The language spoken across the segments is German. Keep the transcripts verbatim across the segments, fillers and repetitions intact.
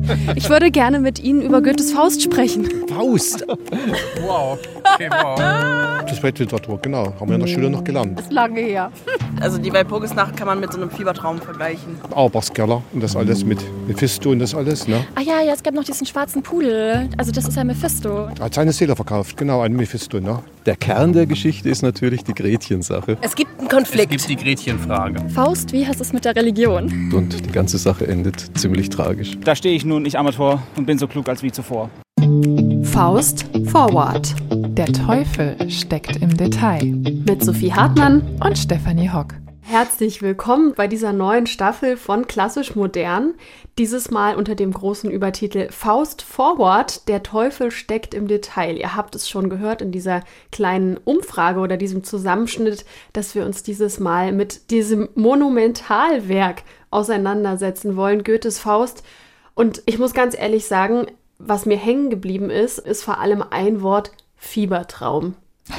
Ich würde gerne mit Ihnen über Goethes Faust sprechen. Faust? Wow. Okay, wow. Das war Literatur, genau. Haben wir in der Schule noch gelernt. Das ist lange her. Also die Walpurgisnacht kann man mit so einem Fiebertraum vergleichen. Auerbachs Keller und das alles mit Mephisto und das alles, ne? Ah ja, ja, es gab noch diesen schwarzen Pudel. Also das ist ja Mephisto. Er hat seine Seele verkauft, genau, an Mephisto, ne? Der Kern der Geschichte ist natürlich die Gretchen-Sache. Es gibt einen Konflikt. Es gibt die Gretchenfrage. Faust, wie heißt es mit der Religion? Und die ganze Sache endet ziemlich tragisch. Da stehe ich nun, ich Amateur, und bin so klug als wie zuvor. Faust Forward. Der Teufel steckt im Detail. Mit Sophie Hartmann Und Stefanie Hock. Herzlich willkommen bei dieser neuen Staffel von Klassisch Modern. Dieses Mal unter dem großen Übertitel Faust Forward, der Teufel steckt im Detail. Ihr habt es schon gehört in dieser kleinen Umfrage oder diesem Zusammenschnitt, dass wir uns dieses Mal mit diesem Monumentalwerk auseinandersetzen wollen, Goethes Faust. Und ich muss ganz ehrlich sagen, was mir hängen geblieben ist, ist vor allem ein Wort: Fiebertraum.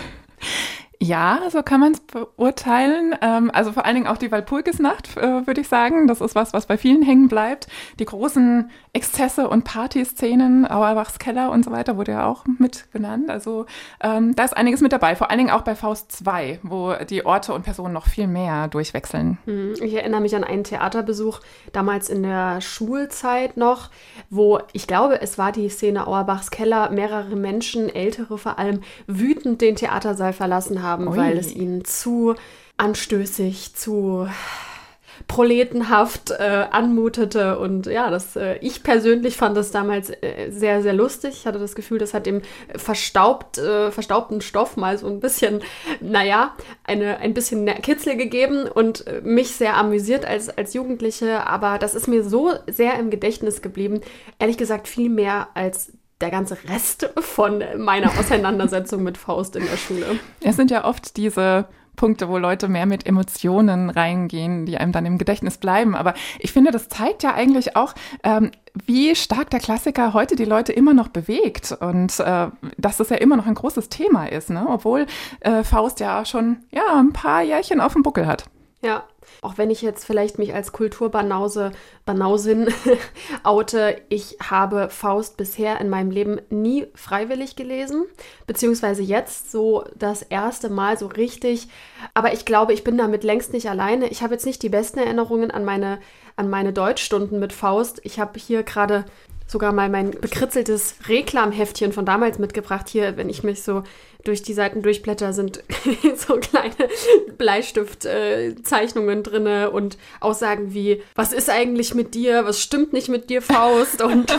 Ja, so kann man es beurteilen. Ähm, also vor allen Dingen auch die Walpurgisnacht, äh, würde ich sagen. Das ist was, was bei vielen hängen bleibt. Die großen Exzesse und Partyszenen, Auerbachs Keller und so weiter, wurde ja auch mit genannt. Also ähm, da ist einiges mit dabei. Vor allen Dingen auch bei Faust zwei, wo die Orte und Personen noch viel mehr durchwechseln. Ich erinnere mich an einen Theaterbesuch, damals in der Schulzeit noch, wo, ich glaube, es war die Szene Auerbachs Keller, mehrere Menschen, ältere vor allem, wütend den Theatersaal verlassen haben. Haben, weil es ihnen zu anstößig, zu proletenhaft äh, anmutete. Und ja, das, äh, ich persönlich fand das damals äh, sehr, sehr lustig. Ich hatte das Gefühl, das hat dem verstaubt, äh, verstaubten Stoff mal so ein bisschen, naja, eine, ein bisschen Kitzel gegeben und äh, mich sehr amüsiert als, als Jugendliche. Aber das ist mir so sehr im Gedächtnis geblieben. Ehrlich gesagt viel mehr als der ganze Rest von meiner Auseinandersetzung mit Faust in der Schule. Es sind ja oft diese Punkte, wo Leute mehr mit Emotionen reingehen, die einem dann im Gedächtnis bleiben. Aber ich finde, das zeigt ja eigentlich auch, ähm, wie stark der Klassiker heute die Leute immer noch bewegt und äh, dass das ja immer noch ein großes Thema ist, ne? Obwohl äh, Faust ja schon ja, ein paar Jährchen auf dem Buckel hat. Ja, auch wenn ich jetzt vielleicht mich als Kulturbanause, Banausin oute, ich habe Faust bisher in meinem Leben nie freiwillig gelesen, beziehungsweise jetzt so das erste Mal so richtig. Aber ich glaube, ich bin damit längst nicht alleine. Ich habe jetzt nicht die besten Erinnerungen an meine, an meine Deutschstunden mit Faust. Ich habe hier gerade sogar mal mein bekritzeltes Reklamheftchen von damals mitgebracht. Hier, wenn ich mich so durch die Seiten durchblätter, sind so kleine Bleistiftzeichnungen äh, drinne und Aussagen wie: Was ist eigentlich mit dir? Was stimmt nicht mit dir, Faust? Und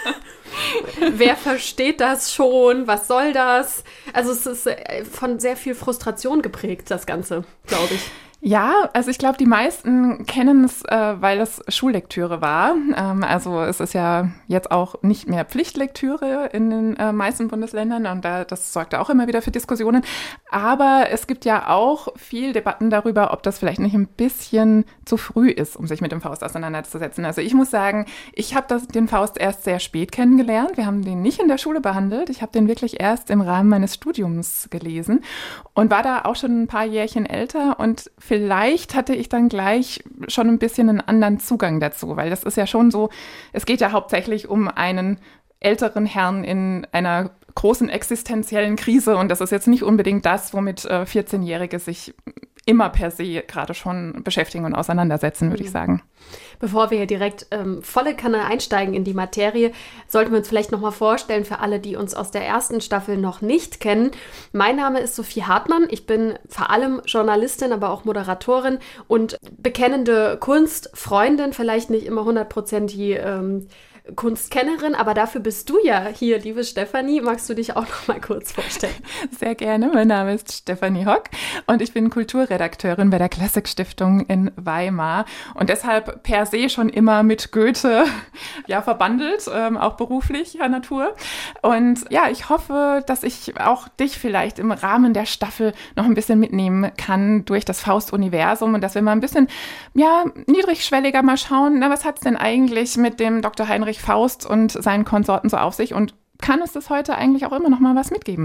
wer versteht das schon? Was soll das? Also es ist äh, von sehr viel Frustration geprägt, das Ganze, glaube ich. Ja, also ich glaube, die meisten kennen es, äh, weil es Schullektüre war. Ähm, also es ist ja jetzt auch nicht mehr Pflichtlektüre in den äh, meisten Bundesländern und da, das sorgt auch immer wieder für Diskussionen. Aber es gibt ja auch viel Debatten darüber, ob das vielleicht nicht ein bisschen zu früh ist, um sich mit dem Faust auseinanderzusetzen. Also ich muss sagen, ich habe den Faust erst sehr spät kennengelernt. Wir haben den nicht in der Schule behandelt. Ich habe den wirklich erst im Rahmen meines Studiums gelesen und war da auch schon ein paar Jährchen älter und vielleicht hatte ich dann gleich schon ein bisschen einen anderen Zugang dazu, weil das ist ja schon so, es geht ja hauptsächlich um einen älteren Herrn in einer großen existenziellen Krise und das ist jetzt nicht unbedingt das, womit äh, vierzehnjährige sich immer per se gerade schon beschäftigen und auseinandersetzen, würde ich sagen. Bevor wir hier direkt ähm, volle Kanne einsteigen in die Materie, sollten wir uns vielleicht nochmal vorstellen für alle, die uns aus der ersten Staffel noch nicht kennen. Mein Name ist Sophie Hartmann. Ich bin vor allem Journalistin, aber auch Moderatorin und bekennende Kunstfreundin, vielleicht nicht immer hundert Prozent die ähm, Kunstkennerin, aber dafür bist du ja hier, liebe Stefanie. Magst du dich auch noch mal kurz vorstellen? Sehr gerne. Mein Name ist Stefanie Hock und ich bin Kulturredakteurin bei der Klassikstiftung in Weimar und deshalb per se schon immer mit Goethe ja verbandelt, ähm, auch beruflicher Natur. Und ja, ich hoffe, dass ich auch dich vielleicht im Rahmen der Staffel noch ein bisschen mitnehmen kann durch das Faust-Universum und dass wir mal ein bisschen ja niedrigschwelliger mal schauen, na, was hat's denn eigentlich mit dem Doktor Heinrich Faust und seinen Konsorten so auf sich und kann es das heute eigentlich auch immer noch mal was mitgeben?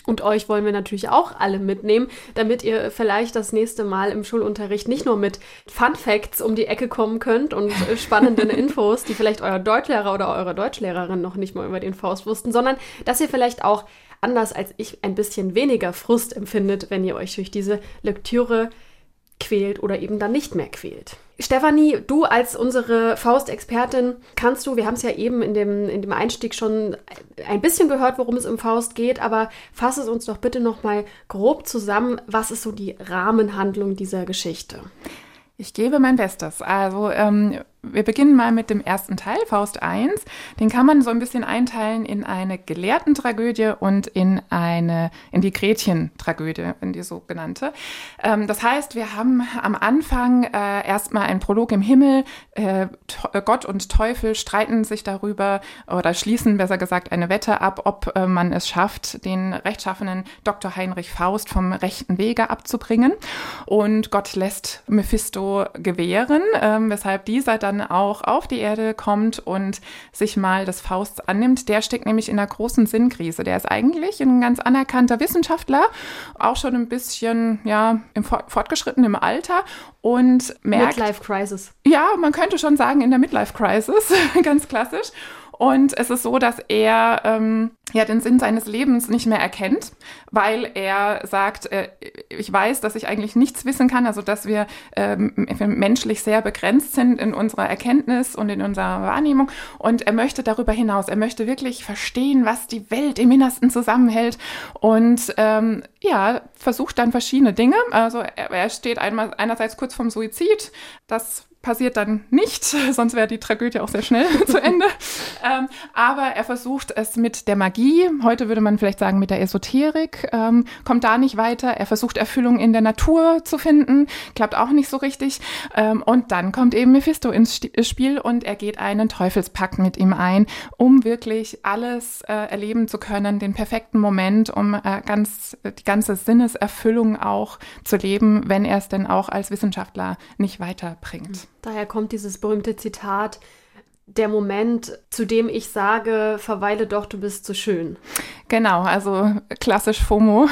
Und euch wollen wir natürlich auch alle mitnehmen, damit ihr vielleicht das nächste Mal im Schulunterricht nicht nur mit Fun Facts um die Ecke kommen könnt und spannenden Infos, die vielleicht euer Deutschlehrer oder eure Deutschlehrerin noch nicht mal über den Faust wussten, sondern dass ihr vielleicht auch, anders als ich, ein bisschen weniger Frust empfindet, wenn ihr euch durch diese Lektüre quält oder eben dann nicht mehr quält. Stefanie, du als unsere Faust-Expertin, kannst du, wir haben es ja eben in dem, in dem Einstieg schon ein bisschen gehört, worum es im Faust geht, aber fass es uns doch bitte nochmal grob zusammen. Was ist so die Rahmenhandlung dieser Geschichte? Ich gebe mein Bestes. Also ähm, wir beginnen mal mit dem ersten Teil, Faust eins. Den kann man so ein bisschen einteilen in eine Gelehrtentragödie und in eine in die Gretchen-Tragödie, in die sogenannte. Ähm, das heißt, wir haben am Anfang äh, erstmal einen Prolog im Himmel. Äh, Gott und Teufel streiten sich darüber oder schließen, besser gesagt, eine Wette ab, ob äh, man es schafft, den rechtschaffenen Doktor Heinrich Faust vom rechten Wege abzubringen. Und Gott lässt Mephisto gewähren, äh, weshalb dieser dann auch auf die Erde kommt und sich mal des Fausts annimmt. Der steckt nämlich in einer großen Sinnkrise. Der ist eigentlich ein ganz anerkannter Wissenschaftler, auch schon ein bisschen ja im fortgeschrittenen Alter und merkt... Midlife Crisis. Ja, man könnte schon sagen, in der Midlife Crisis, ganz klassisch. Und es ist so, dass er ähm, ja den Sinn seines Lebens nicht mehr erkennt, weil er sagt, äh, ich weiß, dass ich eigentlich nichts wissen kann, also dass wir ähm, menschlich sehr begrenzt sind in unserer Erkenntnis und in unserer Wahrnehmung. Und er möchte darüber hinaus, er möchte wirklich verstehen, was die Welt im Innersten zusammenhält und ähm, ja, versucht dann verschiedene Dinge. Also er, er steht einmal einerseits kurz vorm Suizid, das passiert dann nicht, sonst wäre die Tragödie auch sehr schnell zu Ende. Ähm, aber er versucht es mit der Magie, heute würde man vielleicht sagen mit der Esoterik, ähm, kommt da nicht weiter. Er versucht Erfüllung in der Natur zu finden, klappt auch nicht so richtig. Ähm, und dann kommt eben Mephisto ins Spiel und er geht einen Teufelspakt mit ihm ein, um wirklich alles äh, erleben zu können, den perfekten Moment, um äh, ganz die ganze Sinneserfüllung auch zu leben, wenn er es denn auch als Wissenschaftler nicht weiterbringt. Daher kommt dieses berühmte Zitat, der Moment, zu dem ich sage, verweile doch, du bist so schön. Genau, also klassisch FOMO.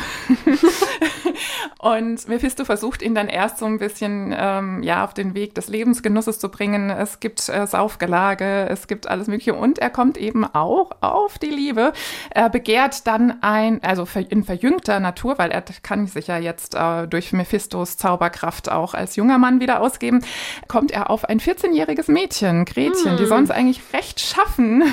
Und Mephisto versucht ihn dann erst so ein bisschen ähm, ja, auf den Weg des Lebensgenusses zu bringen. Es gibt äh, Saufgelage, es gibt alles Mögliche und er kommt eben auch auf die Liebe. Er begehrt dann ein, also in verjüngter Natur, weil er kann sich ja jetzt äh, durch Mephistos Zauberkraft auch als junger Mann wieder ausgeben, kommt er auf ein vierzehnjähriges Mädchen, Gretchen, mm. die sonst eigentlich recht schaffen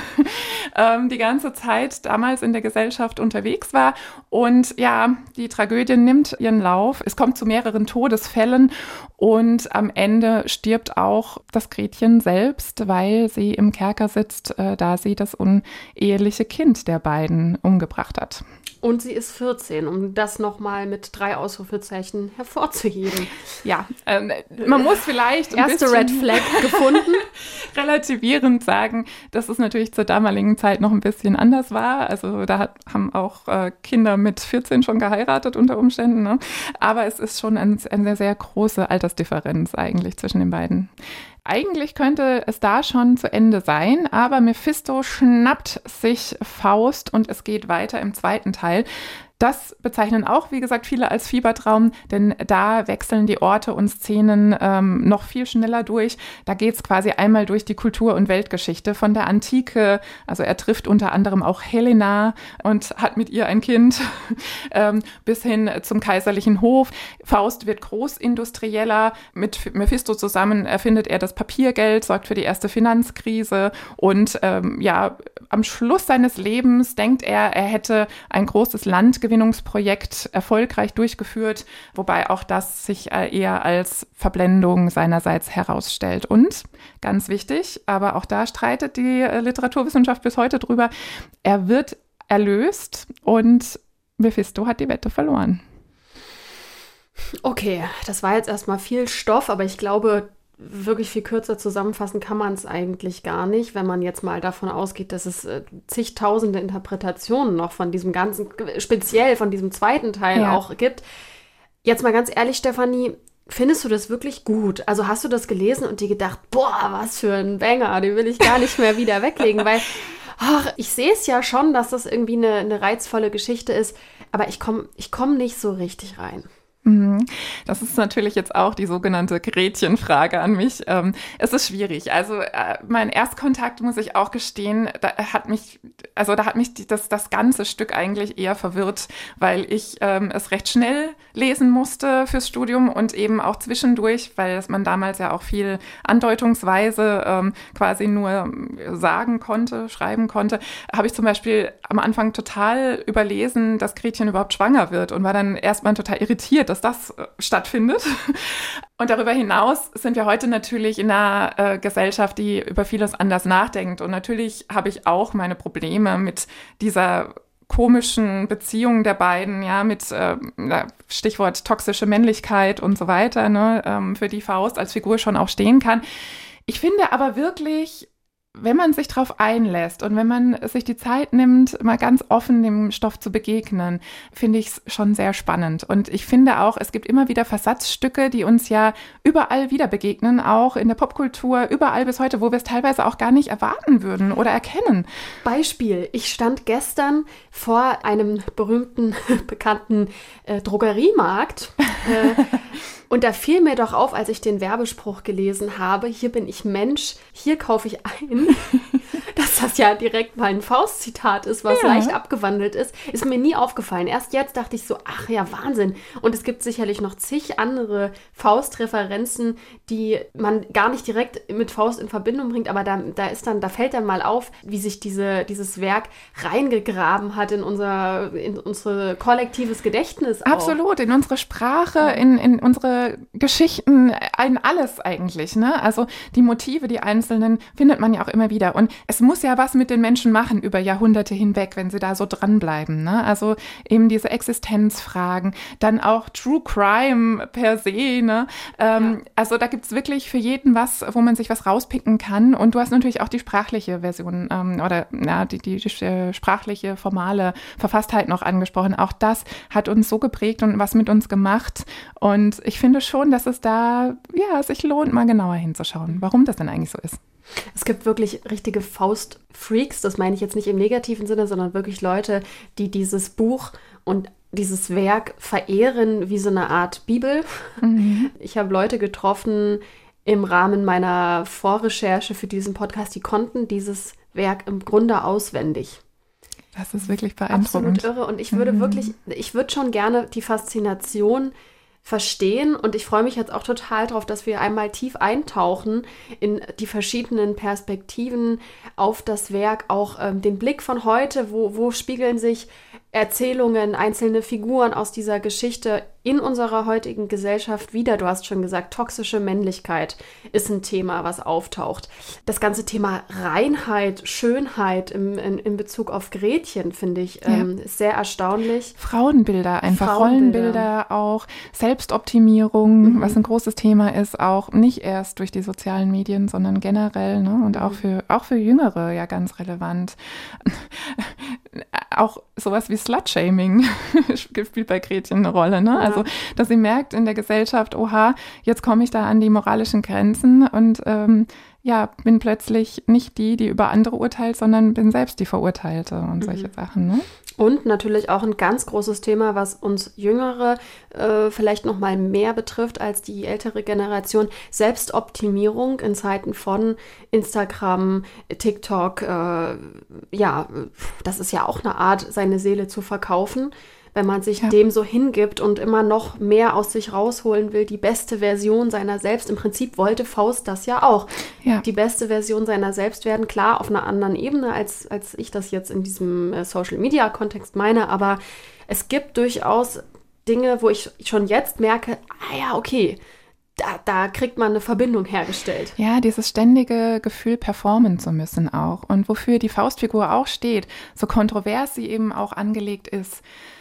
ähm, die ganze Zeit damals in der Gesellschaft unterwegs war. Und ja, die Tragödie nimmt ihren Lauf. Es kommt zu mehreren Todesfällen und am Ende stirbt auch das Gretchen selbst, weil sie im Kerker sitzt, äh, da sie das uneheliche Kind der beiden umgebracht hat. Und sie ist vierzehn, um das nochmal mit drei Ausrufezeichen hervorzuheben. Ja, ähm, man muss vielleicht ein Erste bisschen Red Flag gefunden. relativierend sagen, dass es natürlich zur damaligen Zeit noch ein bisschen anders war. Also da hat, haben auch äh, Kinder mit vierzehn schon geheiratet unter Umständen. Ne? Aber es ist schon ein, eine sehr große Altersdifferenz eigentlich zwischen den beiden. Eigentlich könnte es da schon zu Ende sein, aber Mephisto schnappt sich Faust und es geht weiter im zweiten Teil. Das bezeichnen auch, wie gesagt, viele als Fiebertraum, denn da wechseln die Orte und Szenen ähm, noch viel schneller durch. Da geht es quasi einmal durch die Kultur- und Weltgeschichte von der Antike. Also er trifft unter anderem auch Helena und hat mit ihr ein Kind, ähm, bis hin zum kaiserlichen Hof. Faust wird großindustrieller. Mit Mephisto zusammen erfindet er das Papiergeld, sorgt für die erste Finanzkrise und ähm, ja, am Schluss seines Lebens denkt er, er hätte ein großes Landgewinnungsprojekt erfolgreich durchgeführt, wobei auch das sich eher als Verblendung seinerseits herausstellt. Und, ganz wichtig, aber auch da streitet die Literaturwissenschaft bis heute drüber, er wird erlöst und Mephisto hat die Wette verloren. Okay, das war jetzt erstmal viel Stoff, aber ich glaube, wirklich viel kürzer zusammenfassen kann man es eigentlich gar nicht, wenn man jetzt mal davon ausgeht, dass es äh, zigtausende Interpretationen noch von diesem ganzen, speziell von diesem zweiten Teil ja. auch gibt. Jetzt mal ganz ehrlich, Stefanie, findest du das wirklich gut? Also hast du das gelesen und dir gedacht, boah, was für ein Banger, den will ich gar nicht mehr wieder weglegen, weil ach, ich sehe es ja schon, dass das irgendwie eine, eine reizvolle Geschichte ist, aber ich komme ich komm nicht so richtig rein. Das ist natürlich jetzt auch die sogenannte Gretchenfrage an mich. Ähm, es ist schwierig. Also äh, mein Erstkontakt, muss ich auch gestehen, da hat mich, also da hat mich die, das, das ganze Stück eigentlich eher verwirrt, weil ich ähm, es recht schnell lesen musste fürs Studium und eben auch zwischendurch, weil man damals ja auch viel andeutungsweise ähm, quasi nur sagen konnte, schreiben konnte, habe ich zum Beispiel am Anfang total überlesen, dass Gretchen überhaupt schwanger wird und war dann erstmal total irritiert, dass das äh, stattfindet. Und darüber hinaus sind wir heute natürlich in einer äh, Gesellschaft, die über vieles anders nachdenkt. Und natürlich habe ich auch meine Probleme mit dieser komischen Beziehung der beiden, ja, mit äh, Stichwort toxische Männlichkeit und so weiter, ne, ähm, für die Faust als Figur schon auch stehen kann. Ich finde aber wirklich, wenn man sich darauf einlässt und wenn man sich die Zeit nimmt, mal ganz offen dem Stoff zu begegnen, finde ich es schon sehr spannend. Und ich finde auch, es gibt immer wieder Versatzstücke, die uns ja überall wieder begegnen, auch in der Popkultur, überall bis heute, wo wir es teilweise auch gar nicht erwarten würden oder erkennen. Beispiel, ich stand gestern vor einem berühmten, bekannten äh, Drogeriemarkt äh, und da fiel mir doch auf, als ich den Werbespruch gelesen habe, hier bin ich Mensch, hier kaufe ich ein, dass das ja direkt mal ein Faust-Zitat ist, was ja. leicht abgewandelt ist, ist mir nie aufgefallen. Erst jetzt dachte ich so, ach ja, Wahnsinn. Und es gibt sicherlich noch zig andere Faust-Referenzen, die man gar nicht direkt mit Faust in Verbindung bringt, aber da, da ist dann, da fällt dann mal auf, wie sich diese, dieses Werk reingegraben hat in unser, in unser kollektives Gedächtnis. Auch. Absolut, in unsere Sprache, in, in unsere Geschichten, in alles eigentlich, ne? Also die Motive, die einzelnen, findet man ja auch immer wieder. Und es muss ja was mit den Menschen machen über Jahrhunderte hinweg, wenn sie da so dranbleiben, ne? Also eben diese Existenzfragen, dann auch True Crime per se, ne? Ähm, ja. Also da gibt es wirklich für jeden was, wo man sich was rauspicken kann. Und du hast natürlich auch die sprachliche Version ähm, oder ja, die, die, die äh, sprachliche, formale Verfasstheit noch angesprochen. Auch das hat uns so geprägt und was mit uns gemacht. Und ich finde schon, dass es da ja, sich lohnt, mal genauer hinzuschauen, warum das denn eigentlich so ist. Es gibt wirklich richtige Faust-Freaks, das meine ich jetzt nicht im negativen Sinne, sondern wirklich Leute, die dieses Buch und dieses Werk verehren wie so eine Art Bibel. Mhm. Ich habe Leute getroffen im Rahmen meiner Vorrecherche für diesen Podcast, die konnten dieses Werk im Grunde auswendig. Das ist wirklich beeindruckend. Absolut irre. Und ich würde mhm. wirklich, ich würde schon gerne die Faszination verstehen und ich freue mich jetzt auch total drauf, dass wir einmal tief eintauchen in die verschiedenen Perspektiven auf das Werk, auch ähm, den Blick von heute, wo, wo spiegeln sich Erzählungen, einzelne Figuren aus dieser Geschichte in unserer heutigen Gesellschaft wieder. Du hast schon gesagt, toxische Männlichkeit ist ein Thema, was auftaucht. Das ganze Thema Reinheit, Schönheit im, in, in Bezug auf Gretchen, finde ich, ähm, ja. ist sehr erstaunlich. Frauenbilder, einfach Frauenbilder. Rollenbilder auch, Selbstoptimierung, mhm. was ein großes Thema ist, auch nicht erst durch die sozialen Medien, sondern generell, ne? Und mhm. auch für, auch für Jüngere ja ganz relevant. Auch sowas wie Slut-Shaming spielt bei Gretchen eine Rolle, ne? Also, dass sie merkt in der Gesellschaft, oha, jetzt komme ich da an die moralischen Grenzen und ähm, ja, bin plötzlich nicht die, die über andere urteilt, sondern bin selbst die Verurteilte und solche mhm. Sachen, ne? Und natürlich auch ein ganz großes Thema, was uns Jüngere äh, vielleicht noch mal mehr betrifft als die ältere Generation. Selbstoptimierung in Zeiten von Instagram, TikTok. Äh, ja, das ist ja auch eine Art, seine Seele zu verkaufen, wenn man sich ja. dem so hingibt und immer noch mehr aus sich rausholen will, die beste Version seiner selbst. Im Prinzip wollte Faust das ja auch. Ja. Die beste Version seiner selbst werden, klar, auf einer anderen Ebene, als, als ich das jetzt in diesem äh, Social-Media-Kontext meine, aber es gibt durchaus Dinge, wo ich schon jetzt merke, ah ja, okay, Da, da kriegt man eine Verbindung hergestellt. Ja, dieses ständige Gefühl, performen zu müssen auch. Und wofür die Faustfigur auch steht, so kontrovers sie eben auch angelegt ist,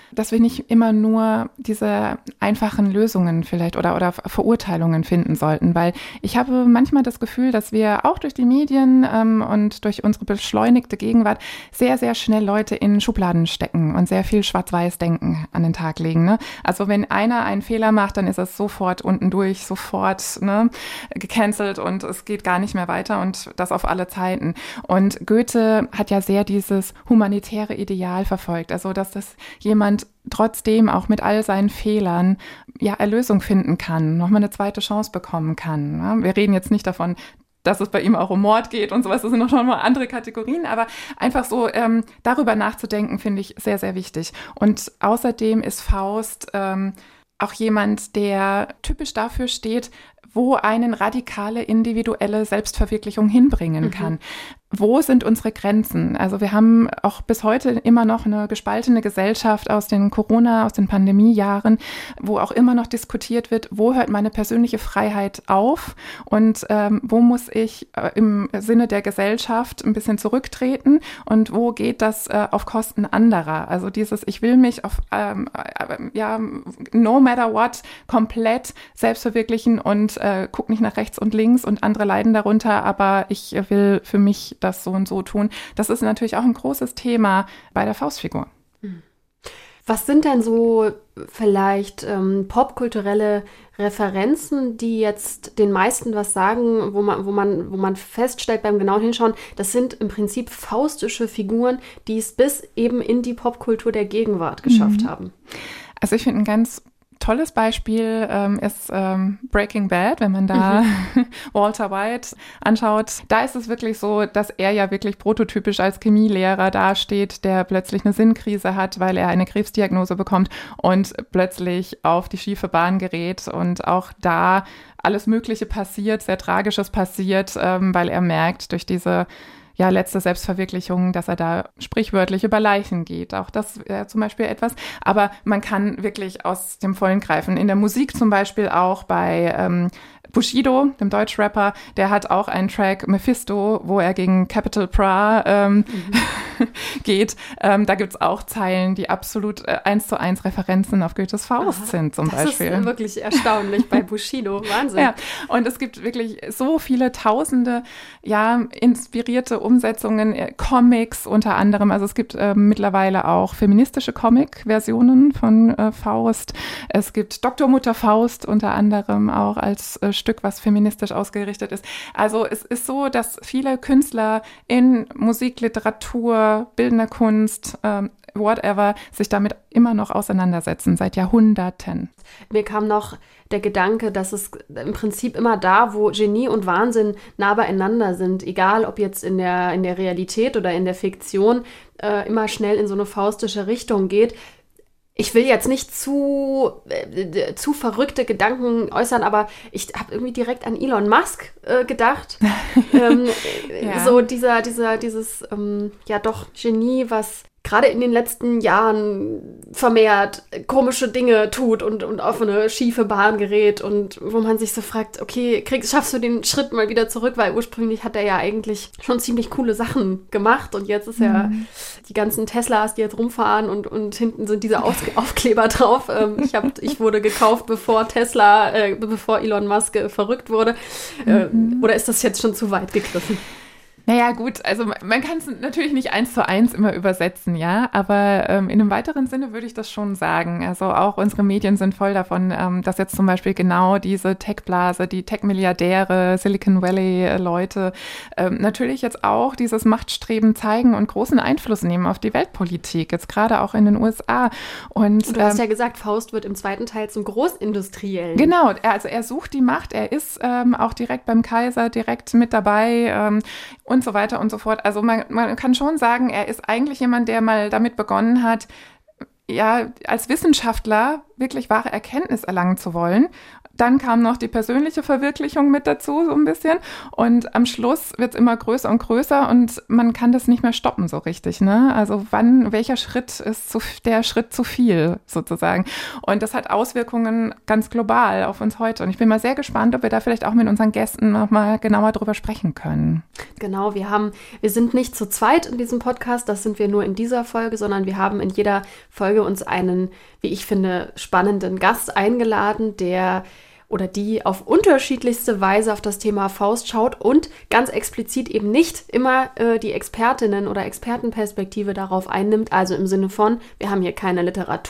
dass wir nicht immer nur diese einfachen Lösungen vielleicht oder, oder Verurteilungen finden sollten, weil ich habe manchmal das Gefühl, dass wir auch durch die Medien ähm, und durch unsere beschleunigte Gegenwart sehr, sehr schnell Leute in Schubladen stecken und sehr viel Schwarz-Weiß-Denken an den Tag legen. Ne? Also wenn einer einen Fehler macht, dann ist es sofort unten durch, sofort ne, gecancelt und es geht gar nicht mehr weiter und das auf alle Zeiten. Und Goethe hat ja sehr dieses humanitäre Ideal verfolgt, also dass das jemand trotzdem auch mit all seinen Fehlern ja Erlösung finden kann, nochmal eine zweite Chance bekommen kann. Ne? Wir reden jetzt nicht davon, dass es bei ihm auch um Mord geht und sowas, das sind noch schon mal andere Kategorien, aber einfach so ähm, darüber nachzudenken, finde ich sehr, sehr wichtig. Und außerdem ist Faust ähm, auch jemand, der typisch dafür steht, wo einen radikale individuelle Selbstverwirklichung hinbringen kann. Mhm. Wo sind unsere Grenzen? Also wir haben auch bis heute immer noch eine gespaltene Gesellschaft aus den Corona-, aus den Pandemiejahren, wo auch immer noch diskutiert wird, wo hört meine persönliche Freiheit auf und ähm, wo muss ich äh, im Sinne der Gesellschaft ein bisschen zurücktreten und wo geht das äh, auf Kosten anderer? Also dieses, ich will mich auf, ähm, äh, ja, no matter what, komplett selbst verwirklichen und äh, guck nicht nach rechts und links und andere leiden darunter, aber ich will für mich das so und so tun. Das ist natürlich auch ein großes Thema bei der Faustfigur. Was sind denn so vielleicht ähm, popkulturelle Referenzen, die jetzt den meisten was sagen, wo man, wo man, wo man feststellt beim genauen Hinschauen, das sind im Prinzip faustische Figuren, die es bis eben in die Popkultur der Gegenwart geschafft mhm. haben? Also ich finde ein ganz tolles Beispiel ähm, ist ähm, Breaking Bad, wenn man da mhm. Walter White anschaut. Da ist es wirklich so, dass er ja wirklich prototypisch als Chemielehrer dasteht, der plötzlich eine Sinnkrise hat, weil er eine Krebsdiagnose bekommt und plötzlich auf die schiefe Bahn gerät und auch da alles Mögliche passiert, sehr Tragisches passiert, ähm, weil er merkt, durch diese ja, letzte Selbstverwirklichung, dass er da sprichwörtlich über Leichen geht. Auch das wäre zum Beispiel etwas. Aber man kann wirklich aus dem Vollen greifen. In der Musik zum Beispiel auch bei ähm, Bushido, dem Deutschrapper, der hat auch einen Track Mephisto, wo er gegen Capital Bra ähm, mhm. geht. Ähm, da gibt's auch Zeilen, die absolut äh, eins zu eins Referenzen auf Goethes Faust Aha, sind zum das Beispiel. Das ist wirklich erstaunlich bei Bushido. Wahnsinn. Ja, und es gibt wirklich so viele tausende, ja, inspirierte Umsetzungen, äh, Comics unter anderem. Also es gibt äh, mittlerweile auch feministische Comic-Versionen von äh, Faust. Es gibt Doktor Mutter Faust unter anderem auch als äh, Stück, was feministisch ausgerichtet ist. Also es ist so, dass viele Künstler in Musik, Literatur, bildender Kunst, ähm, whatever, sich damit immer noch auseinandersetzen, seit Jahrhunderten. Mir kam noch der Gedanke, dass es im Prinzip immer da, wo Genie und Wahnsinn nah beieinander sind, egal ob jetzt in der, in der Realität oder in der Fiktion, äh, immer schnell in so eine faustische Richtung geht. Ich will jetzt nicht zu, äh, zu verrückte Gedanken äußern, aber ich habe irgendwie direkt an Elon Musk äh, gedacht. ähm, ja. So dieser, dieser, dieses, ähm, ja doch, Genie, was gerade in den letzten Jahren vermehrt komische Dinge tut und, und auf eine schiefe Bahn gerät und wo man sich so fragt, okay, kriegst, schaffst du den Schritt mal wieder zurück, weil ursprünglich hat er ja eigentlich schon ziemlich coole Sachen gemacht und jetzt ist ja mhm. die ganzen Teslas, die jetzt rumfahren und, und hinten sind diese Auf- Aufkleber drauf. Ähm, ich, hab, ich wurde gekauft, bevor Tesla, äh, bevor Elon Musk äh, verrückt wurde. Äh, mhm. Oder ist das jetzt schon zu weit gegriffen? Naja, gut, also man kann es natürlich nicht eins zu eins immer übersetzen, ja, aber ähm, in einem weiteren Sinne würde ich das schon sagen. Also auch unsere Medien sind voll davon, ähm, dass jetzt zum Beispiel genau diese Tech-Blase, die Tech-Milliardäre, Silicon Valley-Leute ähm, natürlich jetzt auch dieses Machtstreben zeigen und großen Einfluss nehmen auf die Weltpolitik, jetzt gerade auch in den U S A. Und, du hast ähm, ja gesagt, Faust wird im zweiten Teil zum Großindustriellen. Genau, also er sucht die Macht, er ist ähm, auch direkt beim Kaiser, direkt mit dabei ähm, und so weiter und so fort. Also man, man kann schon sagen, er ist eigentlich jemand, der mal damit begonnen hat, ja, als Wissenschaftler wirklich wahre Erkenntnis erlangen zu wollen, Dann kam noch die persönliche Verwirklichung mit dazu, so ein bisschen. Und am Schluss wird es immer größer und größer und man kann das nicht mehr stoppen so richtig, ne? Also wann, welcher Schritt ist zu, der Schritt zu viel sozusagen? Und das hat Auswirkungen ganz global auf uns heute. Und ich bin mal sehr gespannt, ob wir da vielleicht auch mit unseren Gästen nochmal genauer drüber sprechen können. Genau, wir haben, wir sind nicht zu zweit in diesem Podcast, das sind wir nur in dieser Folge, sondern wir haben in jeder Folge uns einen, wie ich finde, spannenden Gast eingeladen, der oder die auf unterschiedlichste Weise auf das Thema Faust schaut und ganz explizit eben nicht immer äh, die Expertinnen- oder Expertenperspektive darauf einnimmt. Also im Sinne von, wir haben hier keine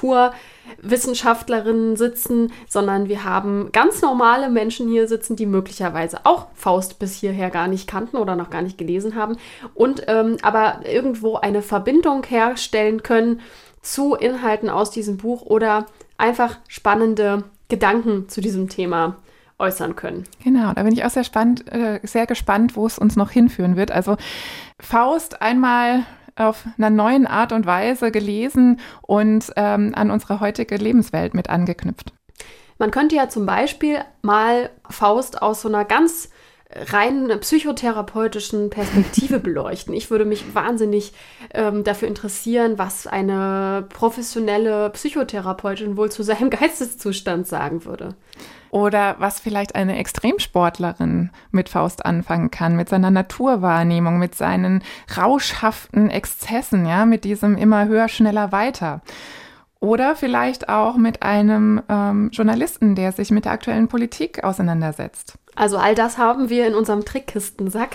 Literaturwissenschaftlerinnen sitzen, sondern wir haben ganz normale Menschen hier sitzen, die möglicherweise auch Faust bis hierher gar nicht kannten oder noch gar nicht gelesen haben und ähm, aber irgendwo eine Verbindung herstellen können zu Inhalten aus diesem Buch oder einfach spannende Gedanken zu diesem Thema äußern können. Genau, da bin ich auch sehr spannend, äh, sehr gespannt, wo es uns noch hinführen wird. Also Faust einmal auf einer neuen Art und Weise gelesen und ähm, an unsere heutige Lebenswelt mit angeknüpft. Man könnte ja zum Beispiel mal Faust aus so einer ganz rein psychotherapeutischen Perspektive beleuchten. Ich würde mich wahnsinnig ähm, dafür interessieren, was eine professionelle Psychotherapeutin wohl zu seinem Geisteszustand sagen würde. Oder was vielleicht eine Extremsportlerin mit Faust anfangen kann, mit seiner Naturwahrnehmung, mit seinen rauschhaften Exzessen, ja, mit diesem immer höher, schneller, weiter. Oder vielleicht auch mit einem ähm, Journalisten, der sich mit der aktuellen Politik auseinandersetzt. Also all das haben wir in unserem Trickkistensack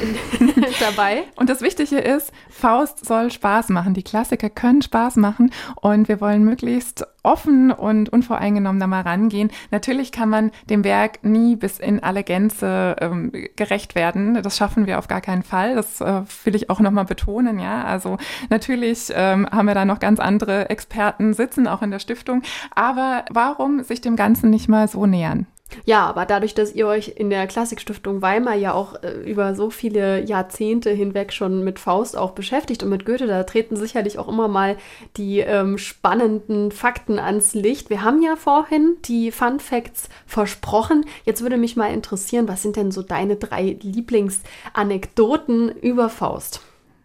dabei. Und das Wichtige ist, Faust soll Spaß machen. Die Klassiker können Spaß machen und wir wollen möglichst offen und unvoreingenommen da mal rangehen. Natürlich kann man dem Werk nie bis in alle Gänze ähm, gerecht werden. Das schaffen wir auf gar keinen Fall. Das äh, will ich auch nochmal betonen. Ja, also natürlich ähm, haben wir da noch ganz andere Experten sitzen, auch in der Stiftung. Aber warum sich dem Ganzen nicht mal so nähern? Ja, aber dadurch, dass ihr euch in der Klassikstiftung Weimar ja auch äh, über so viele Jahrzehnte hinweg schon mit Faust auch beschäftigt und mit Goethe, da treten sicherlich auch immer mal die ähm, spannenden Fakten ans Licht. Wir haben ja vorhin die Fun Facts versprochen. Jetzt würde mich mal interessieren, was sind denn so deine drei Lieblingsanekdoten über Faust?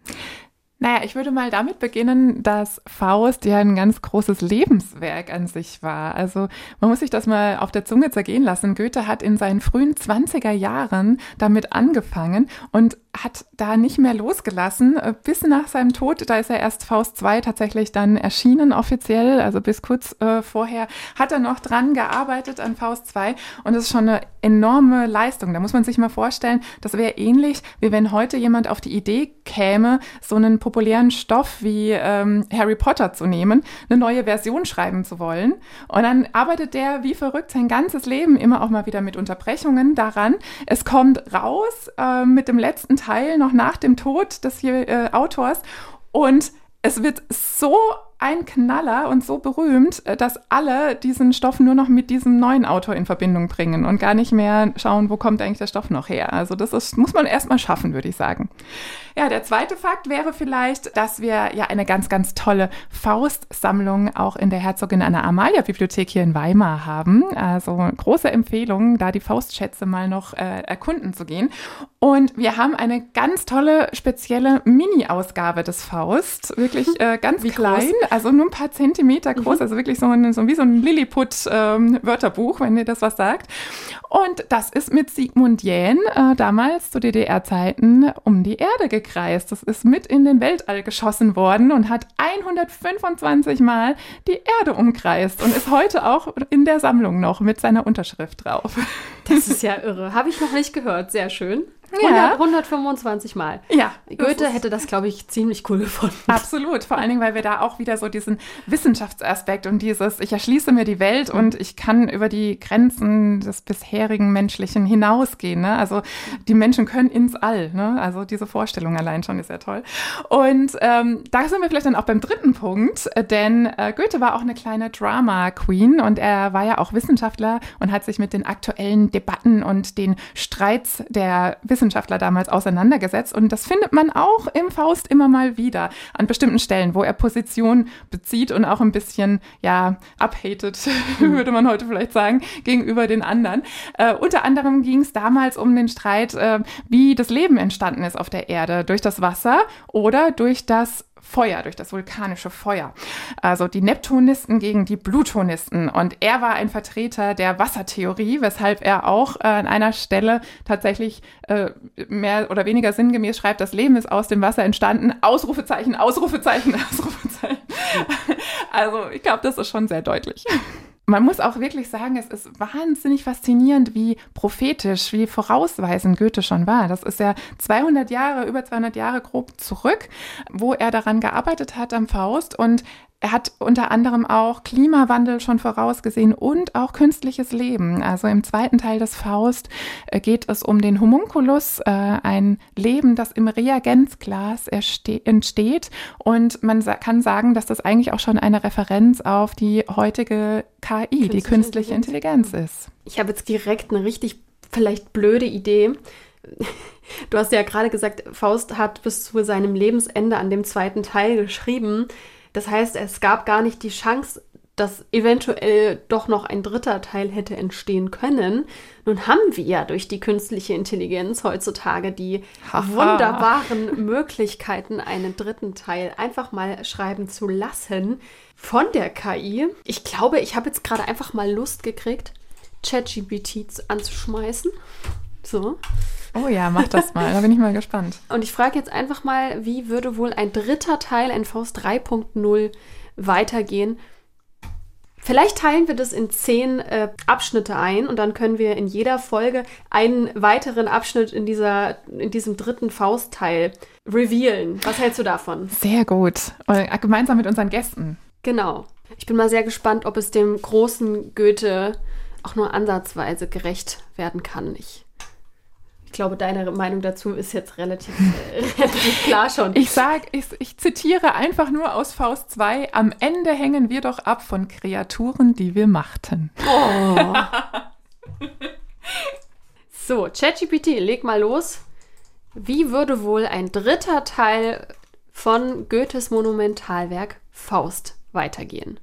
Naja, ich würde mal damit beginnen, dass Faust ja ein ganz großes Lebenswerk an sich war. Also man muss sich das mal auf der Zunge zergehen lassen. Goethe hat in seinen frühen zwanziger Jahren damit angefangen und hat da nicht mehr losgelassen. Bis nach seinem Tod, da ist er erst Faust zwei tatsächlich dann erschienen offiziell, also bis kurz äh, vorher hat er noch dran gearbeitet an Faust zwei und das ist schon eine enorme Leistung. Da muss man sich mal vorstellen, das wäre ähnlich, wie wenn heute jemand auf die Idee käme, so einen populären Stoff wie ähm, Harry Potter zu nehmen, eine neue Version schreiben zu wollen und dann arbeitet der wie verrückt sein ganzes Leben immer auch mal wieder mit Unterbrechungen daran. Es kommt raus äh, mit dem letzten Teil noch nach dem Tod des äh, Autors und es wird so ein Knaller und so berühmt, dass alle diesen Stoff nur noch mit diesem neuen Autor in Verbindung bringen und gar nicht mehr schauen, wo kommt eigentlich der Stoff noch her. Also das ist, muss man erstmal schaffen, würde ich sagen. Ja, der zweite Fakt wäre vielleicht, dass wir ja eine ganz, ganz tolle Faust-Sammlung auch in der Herzogin Anna Amalia Bibliothek hier in Weimar haben. Also große Empfehlung, da die Faustschätze mal noch äh, erkunden zu gehen. Und wir haben eine ganz tolle, spezielle Mini-Ausgabe des Faust, wirklich äh, ganz Wie klein. Groß? Also nur ein paar Zentimeter groß, mhm. also wirklich so, ein, so wie so ein Lilliput-Wörterbuch, ähm, wenn ihr das was sagt. Und das ist mit Sigmund Jähn äh, damals zu D D R-Zeiten um die Erde gekreist. Das ist mit in den Weltall geschossen worden und hat hundertfünfundzwanzig Mal die Erde umkreist und ist heute auch in der Sammlung noch mit seiner Unterschrift drauf. Das ist ja irre. Habe ich noch nicht gehört. Sehr schön. hundert, hundertfünfundzwanzig Mal. Ja. Goethe hätte das, glaube ich, ziemlich cool gefunden. Absolut. Vor allen Dingen, weil wir da auch wieder so diesen Wissenschaftsaspekt und dieses, ich erschließe mir die Welt und ich kann über die Grenzen des bisherigen Menschlichen hinausgehen. Ne? Also die Menschen können ins All. Ne? Also diese Vorstellung allein schon ist ja toll. Und ähm, da sind wir vielleicht dann auch beim dritten Punkt, denn äh, Goethe war auch eine kleine Drama-Queen und er war ja auch Wissenschaftler und hat sich mit den aktuellen Debatten und den Streits der Wissenschaftler Wissenschaftler damals auseinandergesetzt. Und das findet man auch im Faust immer mal wieder an bestimmten Stellen, wo er Position bezieht und auch ein bisschen, ja, abhatet, mhm. würde man heute vielleicht sagen, gegenüber den anderen. Äh, unter anderem ging es damals um den Streit, äh, wie das Leben entstanden ist auf der Erde, durch das Wasser oder durch das Feuer, durch das vulkanische Feuer. Also die Neptunisten gegen die Plutonisten. Und er war ein Vertreter der Wassertheorie, weshalb er auch äh, an einer Stelle tatsächlich äh, mehr oder weniger sinngemäß schreibt, das Leben ist aus dem Wasser entstanden. Ausrufezeichen, Ausrufezeichen, Ausrufezeichen. Also ich glaube, das ist schon sehr deutlich. Man muss auch wirklich sagen, es ist wahnsinnig faszinierend, wie prophetisch, wie vorausweisend Goethe schon war. Das ist ja zweihundert Jahre, über zweihundert Jahre grob zurück, wo er daran gearbeitet hat am Faust. Und er hat unter anderem auch Klimawandel schon vorausgesehen und auch künstliches Leben. Also im zweiten Teil des Faust geht es um den Homunculus, äh, ein Leben, das im Reagenzglas erste- entsteht. Und man sa- kann sagen, dass das eigentlich auch schon eine Referenz auf die heutige K I, künstliche die künstliche Intelligenz, Intelligenz ist. Ich habe jetzt direkt eine richtig vielleicht blöde Idee. Du hast ja gerade gesagt, Faust hat bis zu seinem Lebensende an dem zweiten Teil geschrieben. Das heißt, es gab gar nicht die Chance, dass eventuell doch noch ein dritter Teil hätte entstehen können. Nun haben wir ja durch die künstliche Intelligenz heutzutage die Haha. wunderbaren Möglichkeiten, einen dritten Teil einfach mal schreiben zu lassen von der K I. Ich glaube, ich habe jetzt gerade einfach mal Lust gekriegt, ChatGPT anzuschmeißen. So. Oh ja, mach das mal, da bin ich mal gespannt. Und ich frage jetzt einfach mal, wie würde wohl ein dritter Teil, ein Faust drei Punkt null, weitergehen? Vielleicht teilen wir das in zehn äh, Abschnitte ein und dann können wir in jeder Folge einen weiteren Abschnitt in, dieser, in diesem dritten Faustteil revealen. Was hältst du davon? Sehr gut. Und gemeinsam mit unseren Gästen. Genau. Ich bin mal sehr gespannt, ob es dem großen Goethe auch nur ansatzweise gerecht werden kann. Ich Ich glaube, deine Meinung dazu ist jetzt relativ, äh, relativ klar schon. Ich sage, ich, ich zitiere einfach nur aus Faust zwei, am Ende hängen wir doch ab von Kreaturen, die wir machten. Oh. So, ChatGPT, leg mal los. Wie würde wohl ein dritter Teil von Goethes Monumentalwerk Faust weitergehen?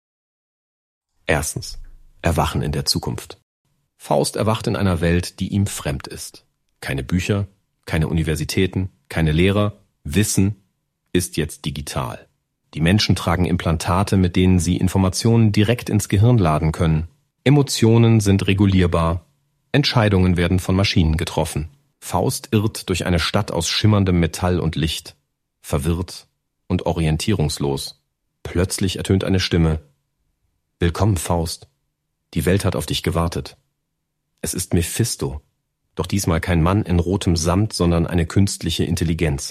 Erstens. Erwachen in der Zukunft. Faust erwacht in einer Welt, die ihm fremd ist. Keine Bücher, keine Universitäten, keine Lehrer. Wissen ist jetzt digital. Die Menschen tragen Implantate, mit denen sie Informationen direkt ins Gehirn laden können. Emotionen sind regulierbar. Entscheidungen werden von Maschinen getroffen. Faust irrt durch eine Stadt aus schimmerndem Metall und Licht. Verwirrt und orientierungslos. Plötzlich ertönt eine Stimme. Willkommen, Faust. Die Welt hat auf dich gewartet. Es ist Mephisto. Doch diesmal kein Mann in rotem Samt, sondern eine künstliche Intelligenz.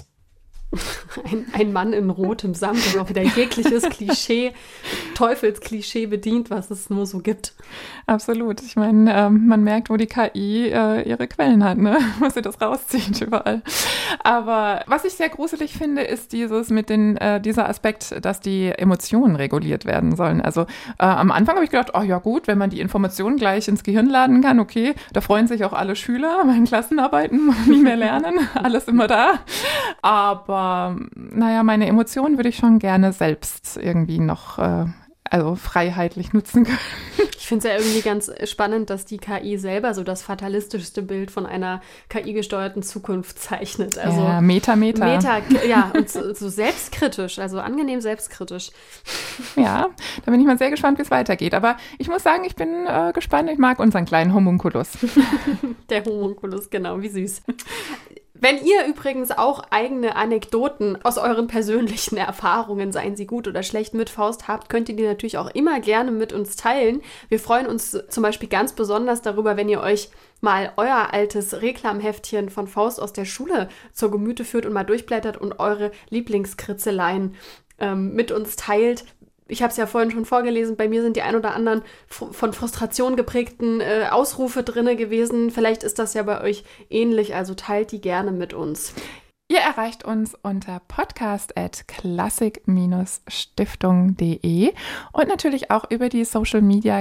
Ein, ein Mann in rotem Samt, das auch wieder jegliches Klischee, Teufelsklischee bedient, was es nur so gibt. Absolut. Ich meine, ähm, man merkt, wo die K I äh, ihre Quellen hat, ne? Wo sie das rauszieht überall. Aber was ich sehr gruselig finde, ist dieses mit den äh, dieser Aspekt, dass die Emotionen reguliert werden sollen. Also äh, am Anfang habe ich gedacht, oh ja gut, wenn man die Informationen gleich ins Gehirn laden kann, okay, da freuen sich auch alle Schüler, meinen Klassenarbeiten, nie mehr lernen, alles immer da. Aber naja, meine Emotionen würde ich schon gerne selbst irgendwie noch äh, also freiheitlich nutzen können. Ich finde es ja irgendwie ganz spannend, dass die K I selber so das fatalistischste Bild von einer K I-gesteuerten Zukunft zeichnet. Also ja, Meta, Meta. Meta, ja, und so, so selbstkritisch, also angenehm selbstkritisch. Ja, da bin ich mal sehr gespannt, wie es weitergeht. Aber ich muss sagen, ich bin äh, gespannt. Ich mag unseren kleinen Homunculus. Der Homunculus, genau, wie süß. Wenn ihr übrigens auch eigene Anekdoten aus euren persönlichen Erfahrungen, seien sie gut oder schlecht, mit Faust habt, könnt ihr die natürlich auch immer gerne mit uns teilen. Wir freuen uns zum Beispiel ganz besonders darüber, wenn ihr euch mal euer altes Reklamheftchen von Faust aus der Schule zur Gemüte führt und mal durchblättert und eure Lieblingskritzeleien ähm, mit uns teilt. Ich habe es ja vorhin schon vorgelesen, bei mir sind die ein oder anderen fr- von Frustration geprägten äh, Ausrufe drinne gewesen. Vielleicht ist das ja bei euch ähnlich, also teilt die gerne mit uns. Ihr erreicht uns unter podcast at klassik Stiftung punkt de und natürlich auch über die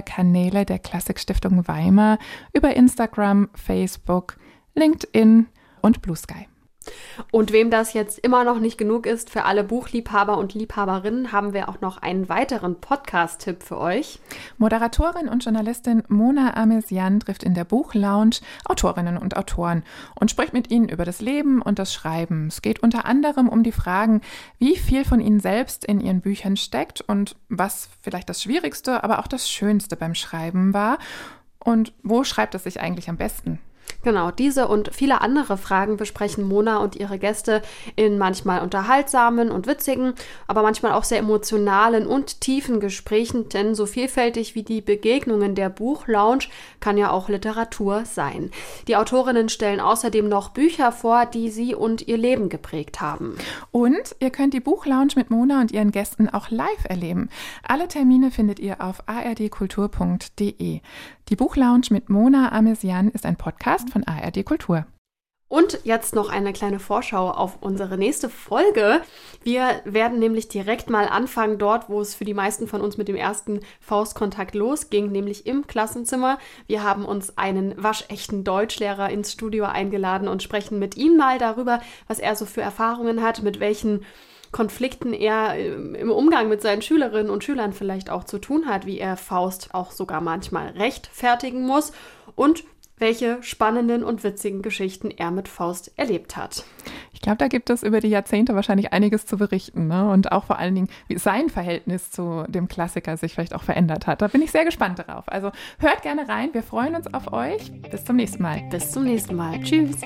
Social-Media-Kanäle der Klassik Stiftung Weimar, über Instagram, Facebook, LinkedIn und Blue Sky. Und wem das jetzt immer noch nicht genug ist, für alle Buchliebhaber und Liebhaberinnen haben wir auch noch einen weiteren Podcast-Tipp für euch. Moderatorin und Journalistin Mona Amesian trifft in der Buchlounge Autorinnen und Autoren und spricht mit ihnen über das Leben und das Schreiben. Es geht unter anderem um die Fragen, wie viel von ihnen selbst in ihren Büchern steckt und was vielleicht das Schwierigste, aber auch das Schönste beim Schreiben war und wo schreibt es sich eigentlich am besten. Genau, diese und viele andere Fragen besprechen Mona und ihre Gäste in manchmal unterhaltsamen und witzigen, aber manchmal auch sehr emotionalen und tiefen Gesprächen, denn so vielfältig wie die Begegnungen der Buchlounge kann ja auch Literatur sein. Die Autorinnen stellen außerdem noch Bücher vor, die sie und ihr Leben geprägt haben. Und ihr könnt die Buchlounge mit Mona und ihren Gästen auch live erleben. Alle Termine findet ihr auf a r d kultur punkt d e. Die Buchlounge mit Mona Amesian ist ein Podcast von A R D Kultur. Und jetzt noch eine kleine Vorschau auf unsere nächste Folge. Wir werden nämlich direkt mal anfangen dort, wo es für die meisten von uns mit dem ersten Faustkontakt losging, nämlich im Klassenzimmer. Wir haben uns einen waschechten Deutschlehrer ins Studio eingeladen und sprechen mit ihm mal darüber, was er so für Erfahrungen hat, mit welchen Konflikten er im Umgang mit seinen Schülerinnen und Schülern vielleicht auch zu tun hat, wie er Faust auch sogar manchmal rechtfertigen muss und welche spannenden und witzigen Geschichten er mit Faust erlebt hat. Ich glaube, da gibt es über die Jahrzehnte wahrscheinlich einiges zu berichten, ne? Und auch vor allen Dingen, wie sein Verhältnis zu dem Klassiker sich vielleicht auch verändert hat. Da bin ich sehr gespannt darauf. Also hört gerne rein, wir freuen uns auf euch. Bis zum nächsten Mal. Bis zum nächsten Mal. Tschüss.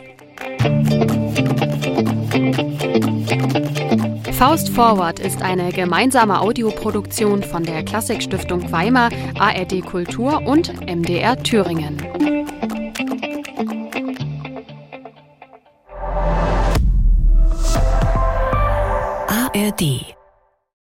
Faust Forward ist eine gemeinsame Audioproduktion von der Klassikstiftung Weimar, A R D Kultur und M D R Thüringen. A R D